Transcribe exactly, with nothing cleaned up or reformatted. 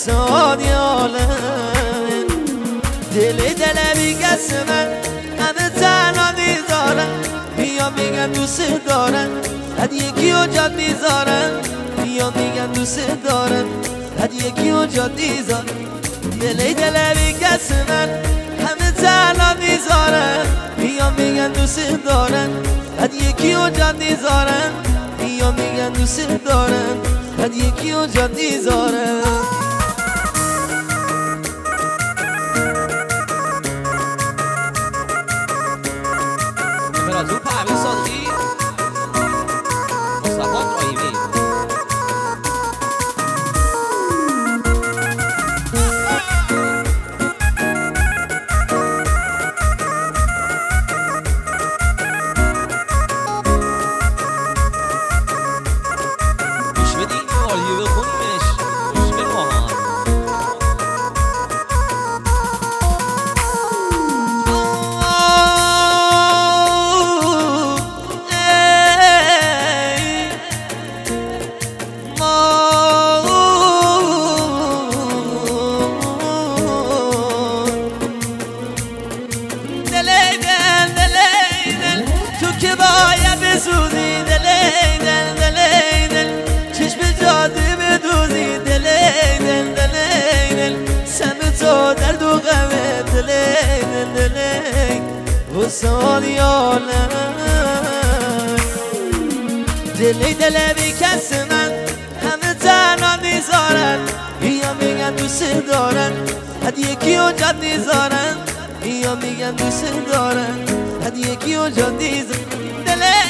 حسانی عالم دل دل میگه من همه تنها میذارم بیا میگن دوست دارم بعد یکی رو جاد میذارم بیا میگن دوست دارم بعد یکی رو جاد میذارم دل دل میگه من همه تنها میذارم بیا میگن دوست دارم بعد یکی رو جاد میذارم بیا میگن دوست دارم بعد یکی رو جاد میذارم امپراتور پروین صادقی مصطفی ابراهیمی گوش بدین آریو بخونیمش گوش به ماهان که باید بسوزی دلیدن دلیدن چشم جاده بدوزی دلیدن دلیدن سم تو در دو غمه دلیدن دلیدن حسانی عالم دلی دل بی کس من همه تنها میذارن بیا میگن دوست دارن حد یکی رو جاد میذارن بیا میگن دوست دارن بعد یکی رو جان دیز دل